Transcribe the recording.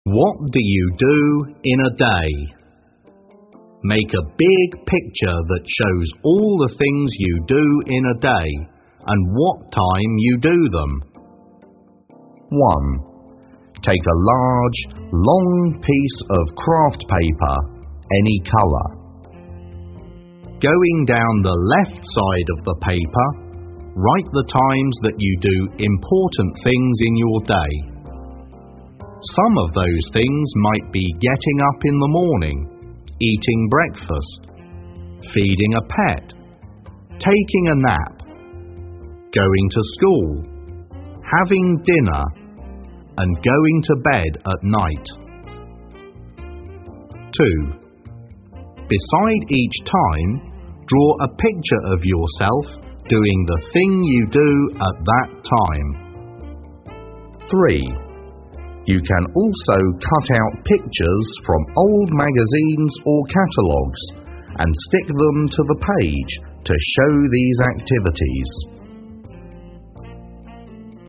What do you do in a day? Make a big picture that shows all the things you do in a day and what time you do them. 1. Take a large, long piece of craft paper, any colour. Going down the left side of the paper, write the times that you do important things in your day. Some of those things might be getting up in the morning, eating breakfast, feeding a pet, taking a nap, going to school, having dinner, and going to bed at night. 2. Beside each time, draw a picture of yourself doing the thing you do at that time. 3. You can also cut out pictures from old magazines or catalogues and stick them to the page to show these activities.